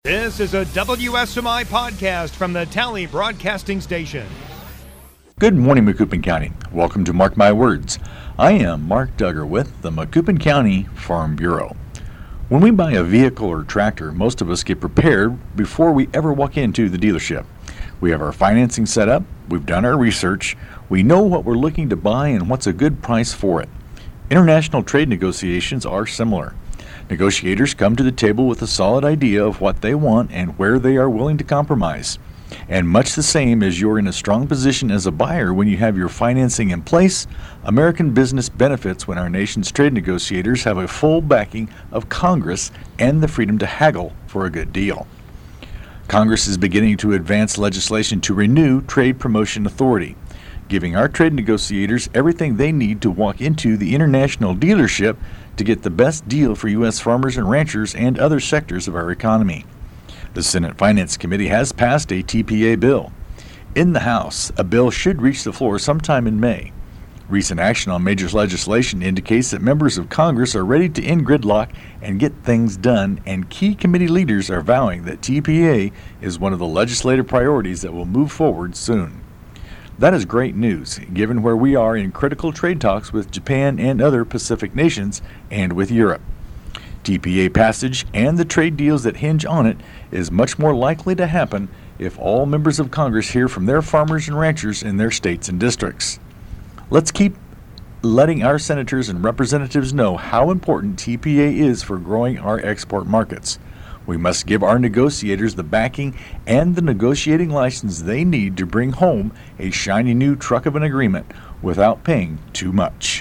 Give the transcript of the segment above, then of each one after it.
This is a WSMI podcast from the Tally Broadcasting Station. Good morning, Macoupin County. Welcome to Mark My Words. I am Mark Duggar with the Macoupin County Farm Bureau. When we buy a vehicle or tractor, most of us get prepared before we ever walk into the dealership. We have our financing set up, we've done our research, we know what we're looking to buy and what's a good price for it. International trade negotiations are similar. Negotiators come to the table with a solid idea of what they want and where they are willing to compromise. And much the same as you're in a strong position as a buyer when you have your financing in place, American business benefits when our nation's trade negotiators have a full backing of Congress and the freedom to haggle for a good deal. Congress is beginning to advance legislation to renew Trade Promotion Authority, giving our trade negotiators everything they need to walk into the international dealership to get the best deal for U.S. farmers and ranchers and other sectors of our economy. The Senate Finance Committee has passed a TPA bill. In the House, a bill should reach the floor sometime in May. Recent action on major legislation indicates that members of Congress are ready to end gridlock and get things done, and key committee leaders are vowing that TPA is one of the legislative priorities that will move forward soon. That is great news, given where we are in critical trade talks with Japan and other Pacific nations and with Europe. TPA passage and the trade deals that hinge on it is much more likely to happen if all members of Congress hear from their farmers and ranchers in their states and districts. Let's keep letting our senators and representatives know how important TPA is for growing our export markets. We must give our negotiators the backing and the negotiating license they need to bring home a shiny new truck of an agreement without paying too much.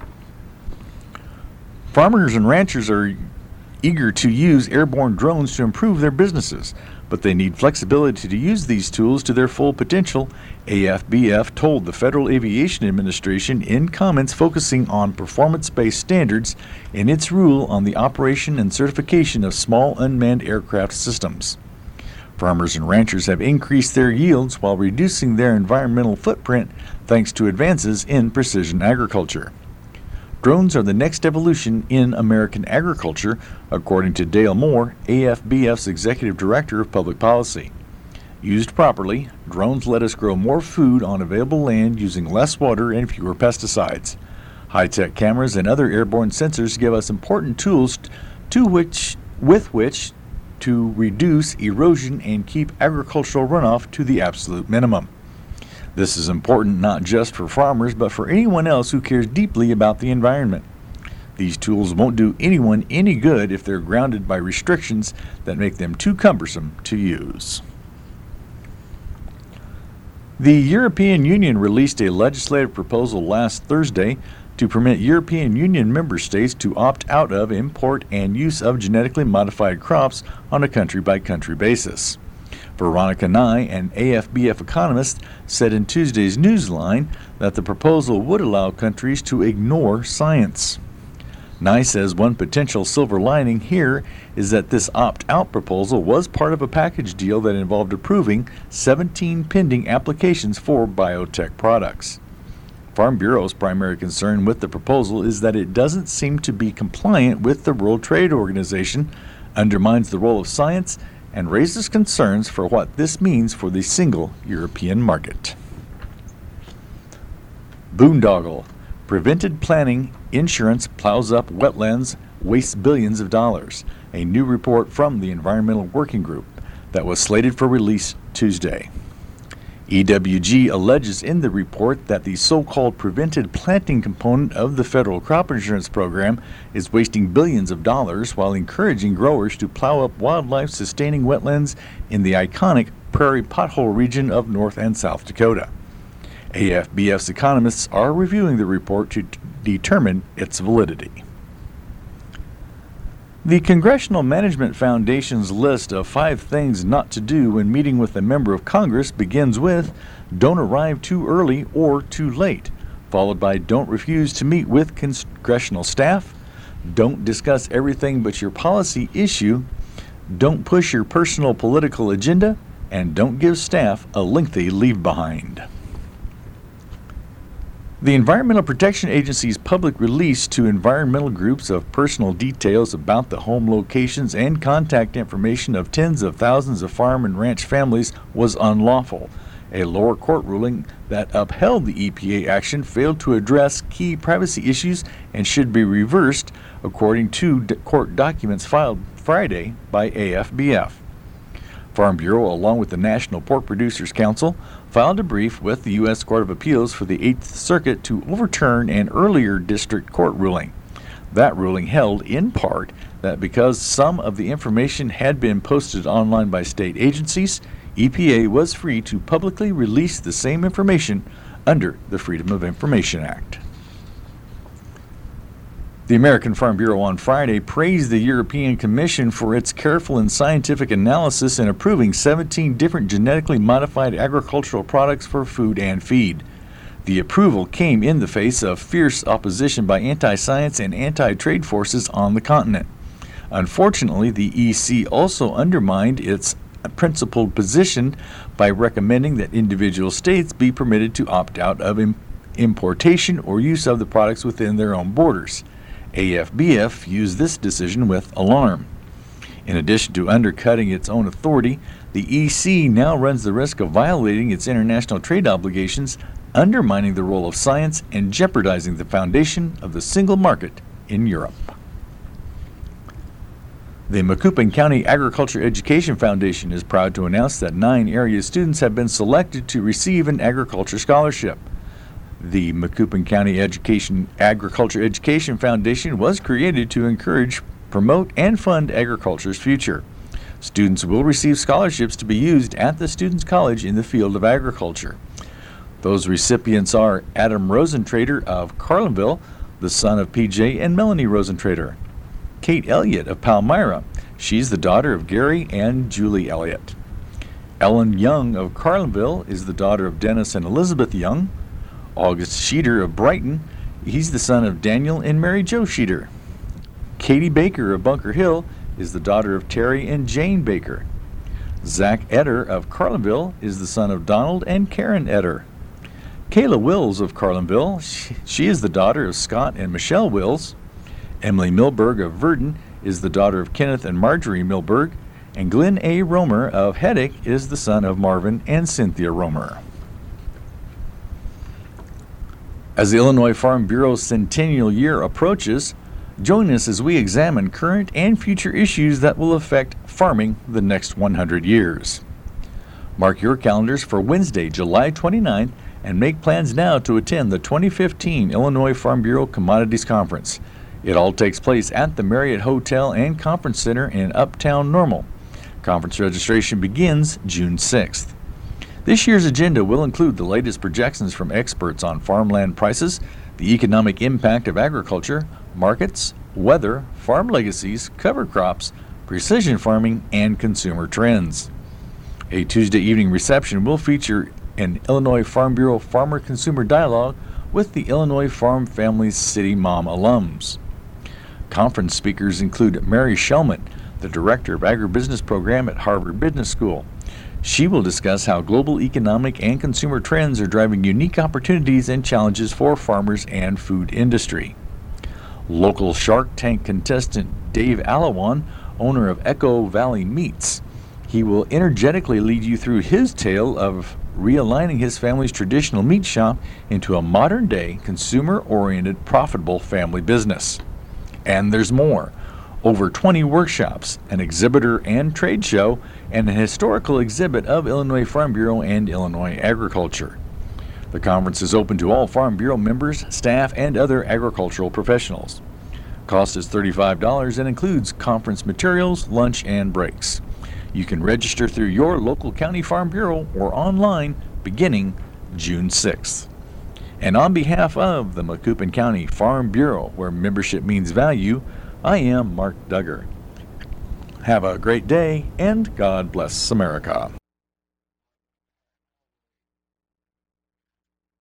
Farmers and ranchers are eager to use airborne drones to improve their businesses, but they need flexibility to use these tools to their full potential, AFBF told the Federal Aviation Administration in comments focusing on performance-based standards in its rule on the operation and certification of small unmanned aircraft systems. Farmers and ranchers have increased their yields while reducing their environmental footprint thanks to advances in precision agriculture. Drones are the next evolution in American agriculture, according to Dale Moore, AFBF's Executive Director of Public Policy. Used properly, drones let us grow more food on available land using less water and fewer pesticides. High-tech cameras and other airborne sensors give us important tools with which to reduce erosion and keep agricultural runoff to the absolute minimum. This is important not just for farmers, but for anyone else who cares deeply about the environment. These tools won't do anyone any good if they're grounded by restrictions that make them too cumbersome to use. The European Union released a legislative proposal last Thursday to permit European Union member states to opt out of import and use of genetically modified crops on a country-by-country basis. Veronica Nye, an AFBF economist, said in Tuesday's Newsline that the proposal would allow countries to ignore science. Nye says one potential silver lining here is that this opt-out proposal was part of a package deal that involved approving 17 pending applications for biotech products. Farm Bureau's primary concern with the proposal is that it doesn't seem to be compliant with the World Trade Organization, undermines the role of science, and raises concerns for what this means for the single European market. Boondoggle. Prevented planting insurance plows up wetlands, wastes billions of dollars. A new report from the Environmental Working Group that was slated for release Tuesday. EWG alleges in the report that the so-called prevented planting component of the federal crop insurance program is wasting billions of dollars while encouraging growers to plow up wildlife-sustaining wetlands in the iconic prairie pothole region of North and South Dakota. AFBF's economists are reviewing the report to determine its validity. The Congressional Management Foundation's list of 5 things not to do when meeting with a member of Congress begins with don't arrive too early or too late, followed by don't refuse to meet with congressional staff, don't discuss everything but your policy issue, don't push your personal political agenda, and don't give staff a lengthy leave behind. The Environmental Protection Agency's public release to environmental groups of personal details about the home locations and contact information of tens of thousands of farm and ranch families was unlawful. A lower court ruling that upheld the EPA action failed to address key privacy issues and should be reversed, according to court documents filed Friday by AFBF. Farm Bureau, along with the National Pork Producers Council, filed a brief with the U.S. Court of Appeals for the 8th Circuit to overturn an earlier district court ruling. That ruling held, in part, that because some of the information had been posted online by state agencies, EPA was free to publicly release the same information under the Freedom of Information Act. The American Farm Bureau on Friday praised the European Commission for its careful and scientific analysis in approving 17 different genetically modified agricultural products for food and feed. The approval came in the face of fierce opposition by anti-science and anti-trade forces on the continent. Unfortunately, the EC also undermined its principled position by recommending that individual states be permitted to opt out of importation or use of the products within their own borders. AFBF used this decision with alarm. In addition to undercutting its own authority, the EC now runs the risk of violating its international trade obligations, undermining the role of science, and jeopardizing the foundation of the single market in Europe. The Macoupin County Agriculture Education Foundation is proud to announce that 9 area students have been selected to receive an agriculture scholarship. The Macoupin County Agriculture Education Foundation was created to encourage, promote, and fund agriculture's future. Students will receive scholarships to be used at the Students' College in the field of agriculture. Those recipients are Adam Rosentrader of Carlinville, the son of PJ and Melanie Rosentrader. Kate Elliott of Palmyra. She's the daughter of Gary and Julie Elliott. Ellen Young of Carlinville is the daughter of Dennis and Elizabeth Young. August Sheeter of Brighton, he's the son of Daniel and Mary Jo Sheeter. Katie Baker of Bunker Hill is the daughter of Terry and Jane Baker. Zach Etter of Carlinville is the son of Donald and Karen Etter. Kayla Wills of Carlinville, she is the daughter of Scott and Michelle Wills. Emily Milberg of Verdon is the daughter of Kenneth and Marjorie Milberg. And Glenn A. Romer of Heddick is the son of Marvin and Cynthia Romer. As the Illinois Farm Bureau's centennial year approaches, join us as we examine current and future issues that will affect farming the next 100 years. Mark your calendars for Wednesday, July 29th, and make plans now to attend the 2015 Illinois Farm Bureau Commodities Conference. It all takes place at the Marriott Hotel and Conference Center in Uptown Normal. Conference registration begins June 6th. This year's agenda will include the latest projections from experts on farmland prices, the economic impact of agriculture, markets, weather, farm legacies, cover crops, precision farming, and consumer trends. A Tuesday evening reception will feature an Illinois Farm Bureau Farmer-Consumer Dialogue with the Illinois Farm Families City Mom alums. Conference speakers include Mary Shellman, the Director of Agribusiness Program at Harvard Business School. She will discuss how global economic and consumer trends are driving unique opportunities and challenges for farmers and food industry. Local Shark Tank contestant Dave Alawan, owner of Echo Valley Meats. He will energetically lead you through his tale of realigning his family's traditional meat shop into a modern-day, consumer-oriented, profitable family business. And there's more. Over 20 workshops, an exhibitor and trade show, and a historical exhibit of Illinois Farm Bureau and Illinois agriculture. The conference is open to all Farm Bureau members, staff, and other agricultural professionals. Cost is $35 and includes conference materials, lunch, and breaks. You can register through your local county Farm Bureau or online beginning June 6th. And on behalf of the Macoupin County Farm Bureau, where membership means value, I am Mark Duggar. Have a great day, and God bless America.